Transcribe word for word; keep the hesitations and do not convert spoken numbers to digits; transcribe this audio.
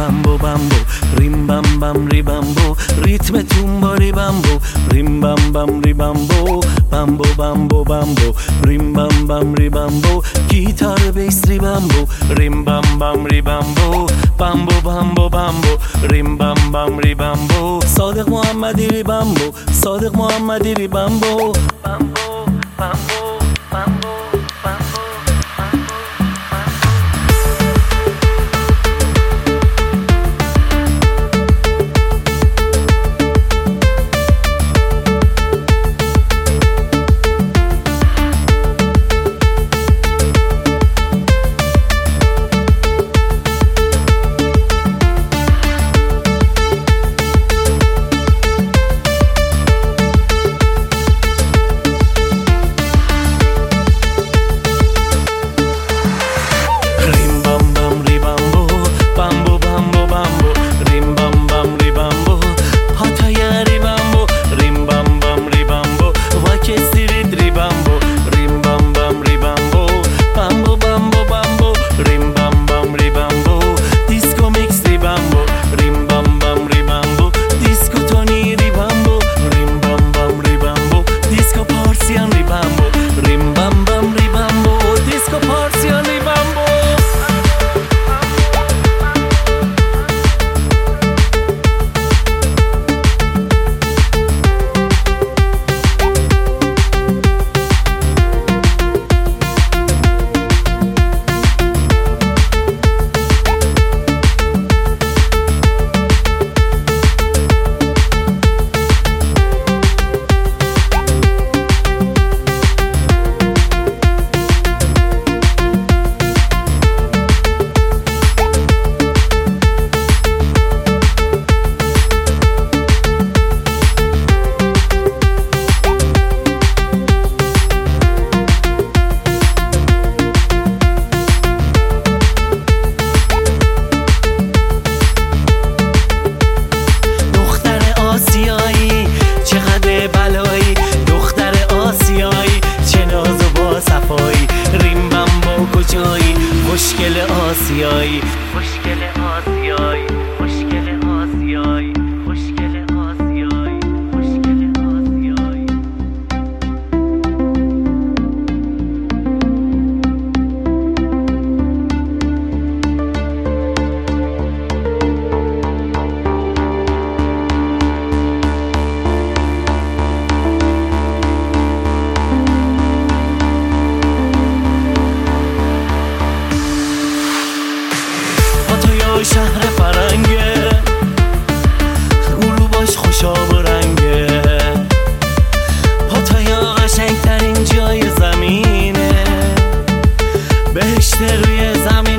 بامبو بامبو ریم بام بام ری بامبو ریتم تونباری بامبو ریم بام بام ری بامبو بامبو بامبو بامبو ریم بام بام ری بامبو گیتار بیس ری بامبو ریم بام بام ری بامبو بامبو بامبو بامبو ریم بام بام ری بامبو صادق محمدی ری بامبو صادق محمدی ری بامبو بامبو بامبو بامبو خوشگل آسیایی خوشگل آسیایی خوشگل آسیایی خوشگل آسیایی خوشگل آسیایی شهر فرنگه غروباش خوشاب و رنگه پاتایا قشنگ ترین جای زمینه بهشت روی زمین